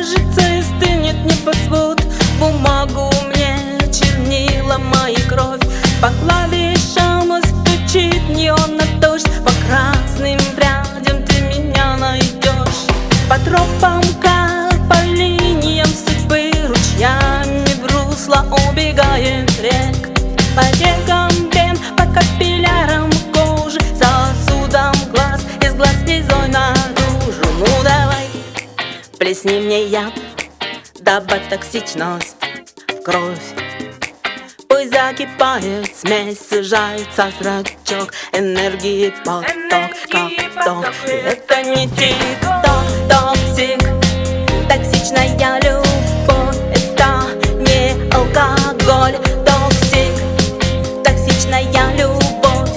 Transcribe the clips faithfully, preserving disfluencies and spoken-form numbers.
кажется, и стынет небосвод. Бумагу мне, чернила мои, кровь. По клавишам стучит неонный дождь. По красным прядям ты меня найдешь. По тропам, как по линиям судьбы, ручьями в русло убегает рек. По векам вен, по капиллярам кожи, сосудам глаз, из глаз слезой наружу. Ну давай, плесни мне яд, добавь токсичность в кровь. Пусть закипает смесь, сужается зрачок, энергии поток, как ток. И это не тик-ток, токсик, токсичная любовь. Это не алкоголь, токсик, токсичная любовь,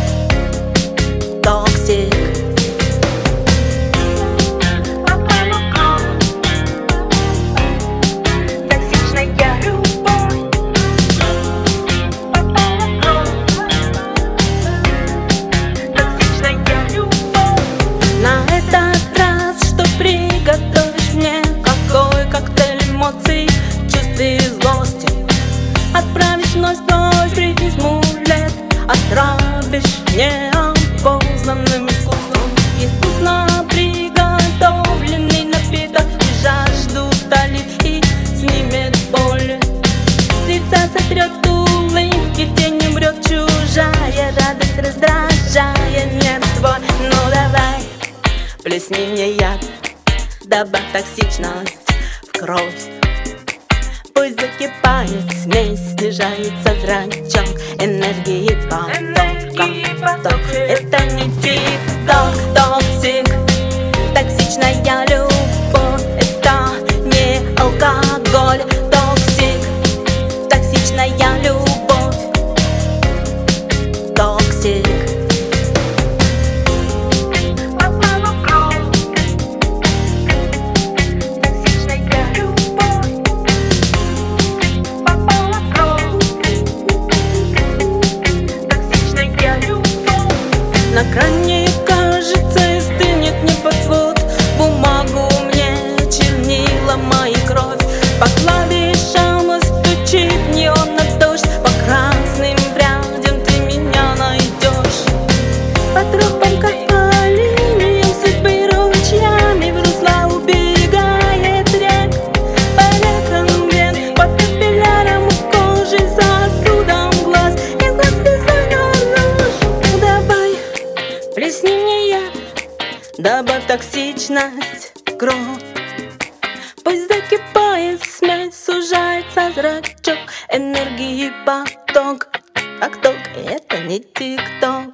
токсик. Чувств и злости отправишь вновь сквозь призму лет. Отравишь неопознанным искусством искусно приготовленный напиток. И жажду утолит и снимет боль. Лица сотрет улыбки, тень умрет чужая радость, раздражая нет твой. Ну давай, плесни мне яд, добавь токсичность в кровь. Пусть закипает смесь, снижается зрачок, энергии поток, как ток. Это не тик-ток, токсик, токсичная любовь. Это не алкоголь, токсик, токсичная любовь, токсик. На кране, кажется, и стынет небосвод. Бумагу мне, чернила мои, кровь. По клавишам стучит неонный дождь. По красным прядям ты меня найдешь. По тропам, как по линиям судьбы, ручьями в русло убегает рек. По векам вен, по капиллярам кожи, сосудам глаз, из глаз слезой наружу. Давай, плесни мне яд, добавь токсичность в кровь. Пусть закипает смесь, сужается зрачок, энергии поток, как ток. Это не тик-ток.